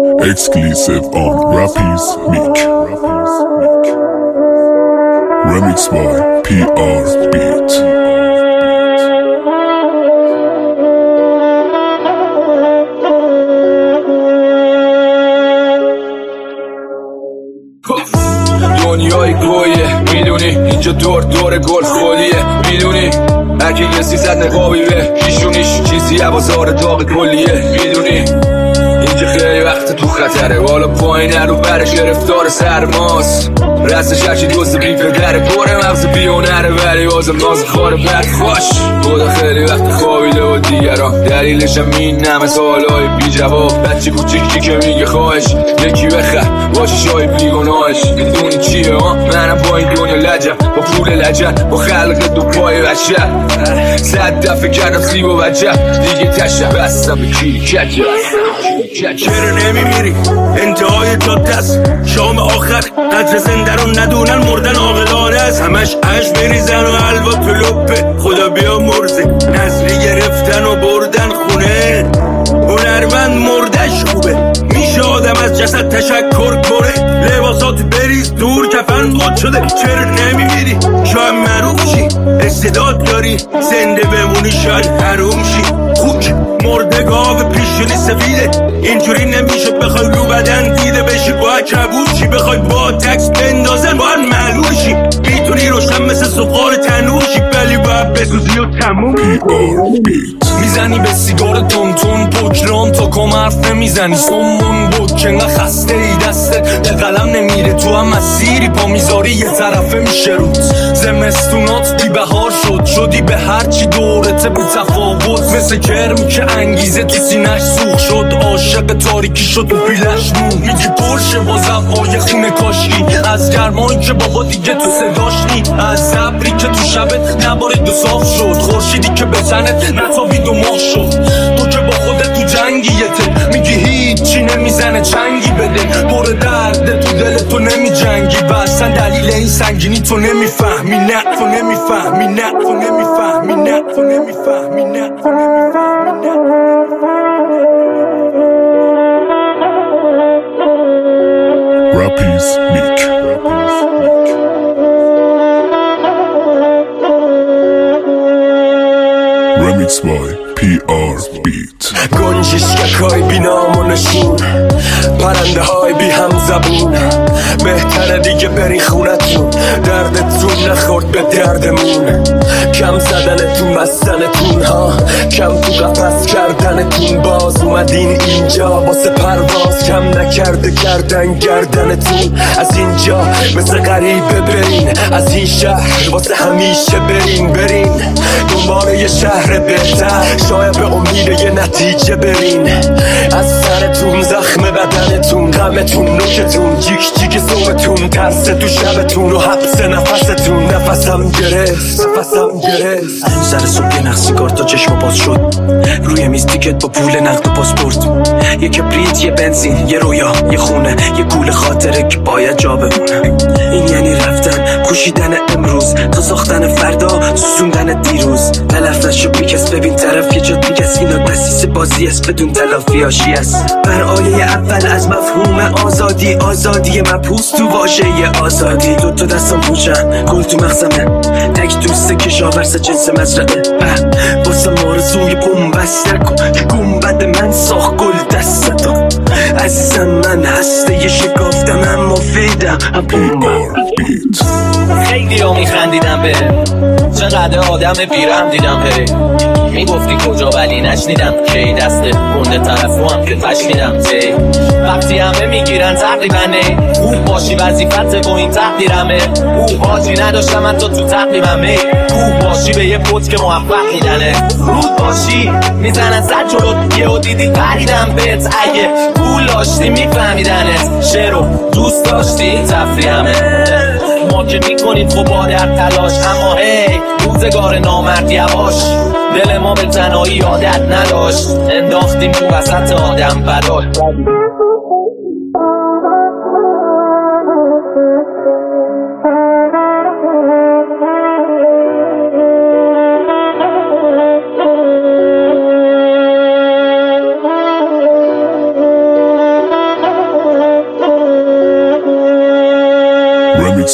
Exclusive on Rappies Meek. Remix by PR Beat. دنیای گویه میدونی اینجا دور گل خالیه میدونی هرکی یه سیزد نقابی به هیشونیش چیزی بازار داغ کلیه میدونی اینجا خیلی وقت تو خطره بالا پایین رو برش گرفتار سرماست رستش هرچی دوست بی پدره پره مغز بیونره ولی بازم ناز خاره برد خوش خدا خیلی وقت خوابیده و دیگران دلیلشم این همه سوالای بی جواب بچه کوچیکی که میگه خواهش یکی بخر باشه شای بیگناهش میدونی چیه منم با این دنیا لجم با پول لجن با خلق دو پای بشر 100 دفعه کردم سیب و وجب دیگه تشم بستم به کیری کچه چرا نمیمیری انتهای جاده است شام آخر قدر زنده رو ندونن مردن عاقلانه است همش اش بریزن و حلوا تو لپه خدا بیا مرزه نظری گرفتن و بردن خونه هنرمند مردش خوبه میشه آدم از جسد تشکر کنه لباسات بریز دور کفن قد شده چرا نمیمیری شاید معروف شی استعداد داری زنده بمونی شاید حروم شی خوک مرده گاو پیشونی سفیده اینجوری نمیشه بخوای رو بدن دیده بشی باید کبوشی بخوای با تکس بندازن باید معلوشی میتونی روشن مثل سفال تنوشی ولی باید بسوزی و تموم میزنی به سیگار تون پوکران تا کم حرف نمیزنی سمون بود که نه خسته ای دستت به قلم نمیره تو هم مسیری پا میذاری یه طرفه میشه روت زمستونات بی بهار شدی به هرچی دورته بی تفاوت مثل کرمی که انگیزه تو سینش سوخ شد عاشق تاریکی شد و پیلش مون میگی پرشه با زبای خونه کاشکی از گرمایی که بابا دیگه تو صداش نی از زبری که تو شبت نباره دو صاف شد خورشیدی که به تنت نتابید و ماه شد تو که با خودت تو جنگیته میگی هیچی نمیزنه چنگی بده پر درده تو دل تو نمی جنگی و اصلا دلیل این سنگینی تو نمیفهمی نه تو نمیفهمی نه تو نمیفهمی نه تو نمیفهمی نه تو نمیفهمی نه Rappies Meek. Remix by PR Beat. گنجشکای بی نام و نشون پرنده های بی هم زبون بهتره دیگه بری خونتون دردتون نخورد به دردمون کم زدنتون بستنتون ها کم تو قفص کردنتون باز اومدین اینجا واسه پرواز کم نکرده کردن گردنتون از اینجا مثل غریبه برین از این شهر واسه همیشه برین دنبال یه شهر بهتر شاید به امید یه نتیجه برین از سرتون زخم بدنتون غمتون نوکتون جیک زومتون ترس تو شبتون و حبس نفسم گرفت سر صبح نخ سیگار تا چشم باز شد روی میز تیکت با پول نقد و پاسپورت یه کبریت یه بنزین یه رویا یه خونه یه گول خاطره که باید جا بمونه این یعنی رفتن کوشیدن امروز تا ساختن فردا سوزوندن دیروز تلف نشو بیکس ببین طرف یه جا دیگست اینا دستیس بازی است بدون تلافیاشی است بر آیه اول از مفهوم آزادی مبهوس تو واژه آزادی دو دستم پوچن گل تو مغزمه تک دوسته کشاورز جنس مزرعه واسه مارزوی بومبست نکن که گنبد من ساخت گل دستتو عزیزم من هسته یه شکافتم اما فیدم خیلی ها میخندیدم به چقدر آدم بیرم دیدم بره میگفتی کجا ولی نشنیدم کی دست گنده طرفو هم که تشنیدم وقتی همه میگیرن تقریبا نه خوب باشی وظیفت با این تقدیرمه حاجی نداشتم حتی تو تقریبمه خوب باشی به یه پوت که موفق میدنه رود باشی میزنن زد جلوت یه و دیدی پریدم بهت اگه پول داشتی میفهمیدنت شعرو دوست داشتی تفریحمه ما که میکنید خب با در تلاش اما هی روزگار نامرد یواش دل ما به تنهایی عادت نداشت انداختیم تو وسط آدم بدال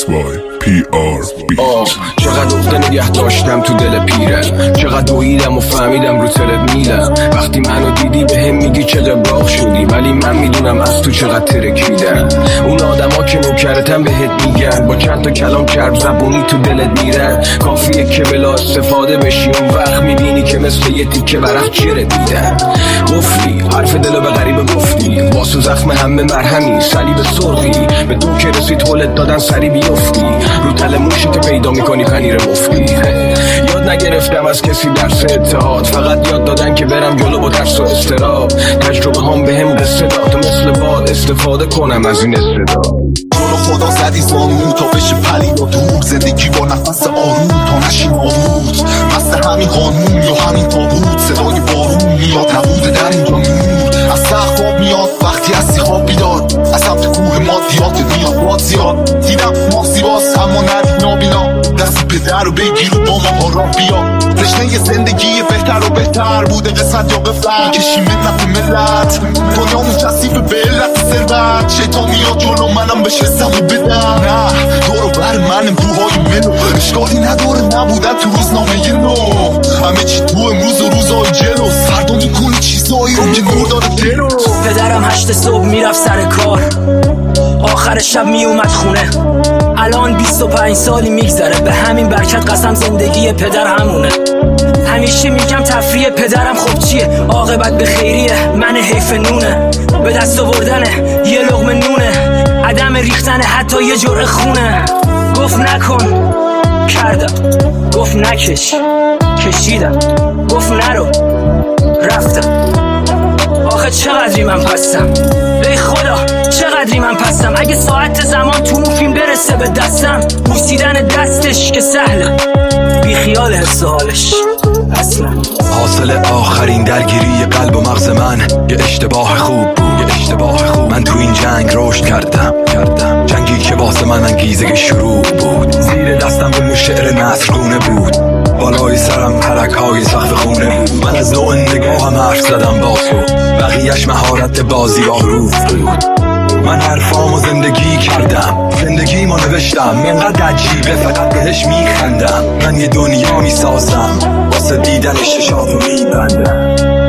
by PR Beat. چقدر اخته نگه داشتم تو دل پیرم، چقدر دویدم و فهمیدم رو ترد میلم. وقتی منو دیدی به هم میگی چه قبراق شدی، ولی من میدونم از تو چقدر ترکیدم. اون آدما که نوکرتم بهت میگن، با چند تا کلام چرب زبونی تو دلت میرن. کافیه که بلا استفاده بشی، اون وقت میبینی که مثل یه تیکه ورق چرت میدن. گفتی حرف دلو به غریبه گفتی، واسه زخم همه مرهمی صلیب سرخی. به تو که رسید حولت دادن سری بیفتی، رو تل موشتو پیدا میکنی پنیر مفتی. یاد نگرفتم از کسی درس اتحاد، فقط یاد دادن که برم جلو با ترس و استراب. تجربه هم به هم قصه داد، مثل باد استفاده کنم از این استعداد. جلو خدا زدی زانو تا بشه پلی یا دور، زندگی با نفس آروم تا نشیم آبود. مثل همین قانون یا همین تابوت، صدای بارون میاد نبوده در اینجا نور. از سقف آب میاد وقتی هستی خواب بیداد، از سمت کوه مادیات میاد باد زیاد. دیدم ماسی باز اما ندید نابینا، دستی پدر رو بگیر و با ما را بیا. رشته زندگی بهتر و بهتر بوده، قسمت یا قفلت کشیم نفع ملت. دنیامون تصیف به علت ثروت، شیطان میاد جلو منم بشه سمو بدم. نه دورو بر من امروهای ملو، اشکالی نداره نبودن تو روزنامه نو. همه چی تو امروز و روزهای جلو، فردا میکنی چیزایی رو که نور داره دلو. پدرم 8 صبح میرفت سر کار، آخر شب میومد خونه. الان 25 سالی میگذره، به همین برکت قسم زندگی پدر همونه. همیشه میگم تفریح پدرم خب چیه، عاقبت به خیریه، من حیف نونه. به دست آوردنه یه لقمه نونه، عدم ریختن حتی یه جرعه خونه. گفت نکن کردم، گفت نکش کشیدم، گفت نرو رفتم. آخه چقدری من پستم، ای خدا چقدری من پستم. اگه ساعت زمان تو اون فیلم برسه به دستم، بوسیدن دستش که سهله، بی خیال حس حالش اصلا. حاصل آخرین درگیری قلب و مغز من یه اشتباه خوب بود، یه اشتباه خوب. من تو این جنگ رشد کردم جنگی که واسه من انگیزه شروع بود. زیر دستم به شعر نثرگونه بود، بالای سرم ترک‌های سقف خونه بود. من از نوع نگاهم حرف زدم با تو، بقیه‌اش مهارت بازی با روح بود. من حرفامو زندگی کردم، زندگیمو نوشتم، اینقدر عجیبه فقط بهش میخندم. من یه دنیا میسازم، واسه دیدنش چشاتو میبندم.